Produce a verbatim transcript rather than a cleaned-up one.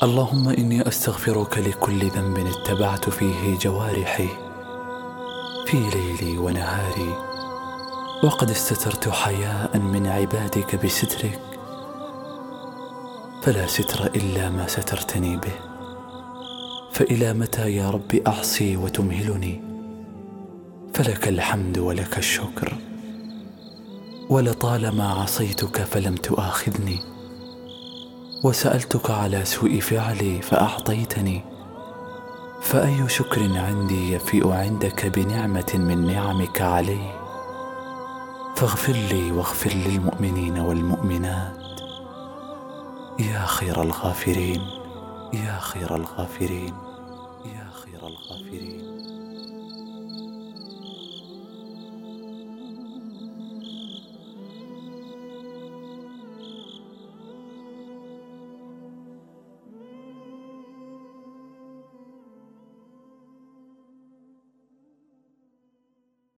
اللهم إني أستغفرك لكل ذنب اتبعت فيه جوارحي في ليلي ونهاري، وقد استترت حياء من عبادك بسترك، فلا ستر إلا ما سترتني به. فإلى متى يا رب أعصي وتمهلني؟ فلك الحمد ولك الشكر. ولطالما عصيتك فلم تؤاخذني، وسألتك على سوء فعلي فأعطيتني، فأي شكر عندي يفيء عندك بنعمة من نعمك علي؟ فاغفر لي واغفر للمؤمنين والمؤمنات يا خير الغافرين، يا خير الغافرين، يا خير الغافرين.